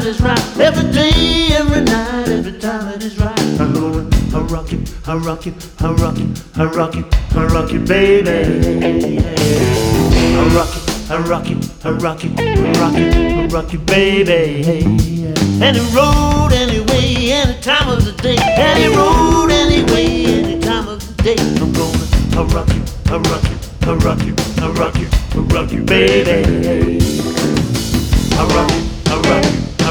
is right. Every day, every night, every time it is right. I'm gonna rock you, rock you, rock you, rock you, rock you, baby. I rock you, I rock you, I rock you, rock you, rock you, baby. Any road, any way, any time of the day. Any road, any way, any time of the day. I'm gonna rock you, I rock you, I rock you, I rock you, I rock you, baby. I rock you.